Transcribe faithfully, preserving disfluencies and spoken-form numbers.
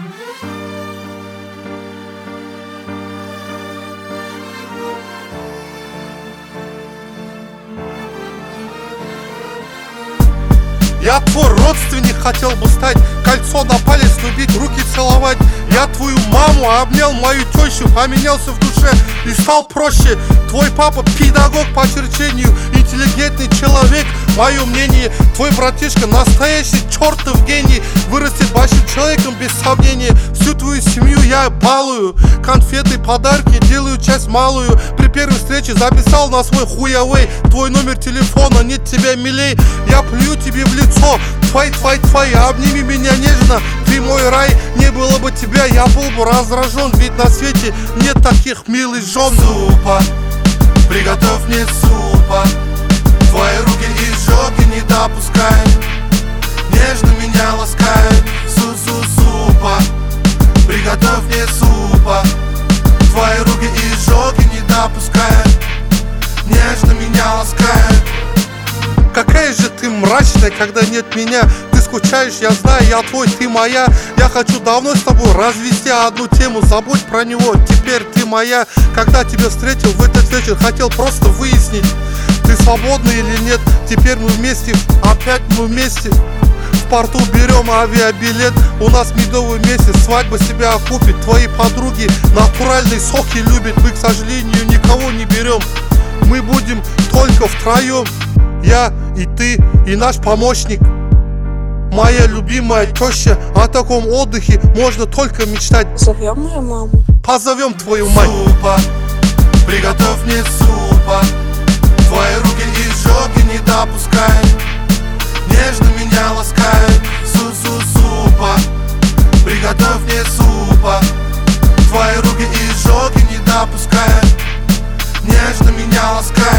Я твой родственник, хотел бы стать, кольцо на палец любить, руки целовать. Я твою маму обнял, мою тещу, поменялся в душе и стал проще. Твой папа педагог по черчению, интеллигентный человек, мое мнение. Твой братишка настоящий чертов гений, вырастет большим человеком без сомнения. Всю твою семью я балую, конфеты, подарки, делаю часть малую. При первой встрече записал на свой хуявей твой номер телефона, нет тебя милей. Я плюю тебе в лицо, твой, твой, твой, обними меня нежно. Ты мой рай, не было бы тебя, я был бы раздражен, ведь на свете нет таких милых жен. Супа, приготовь мне супа, твои руки и жоги не допускай, нежно меня ласкай. Су-су-супа, приготовь мне супа, твои руки и жоги не допускай, нежно меня ласкай. Какая же ты мрачная, когда нет меня. Ты скучаешь, я знаю, я твой, ты моя. Я хочу давно с тобой развести одну тему. Забудь про него, теперь ты моя. Когда тебя встретил в этот вечер, хотел просто выяснить, ты свободна или нет. Теперь мы вместе, опять мы вместе. В порту берем авиабилет, у нас медовый месяц, свадьба себя окупит. Твои подруги натуральные соки любят. Мы, к сожалению, никого не берем. Мы будем только втроем. Я и ты, и наш помощник. Моя любимая теща. О таком отдыхе можно только мечтать. Позовем мою маму. Позовем твою мать. Супа, приготовь мне супа, твои руки и жоги не допускай, нежно меня ласкай. Су-су-супа, приготовь мне супа, твои руки и жоги не допускай, нежно меня ласкай.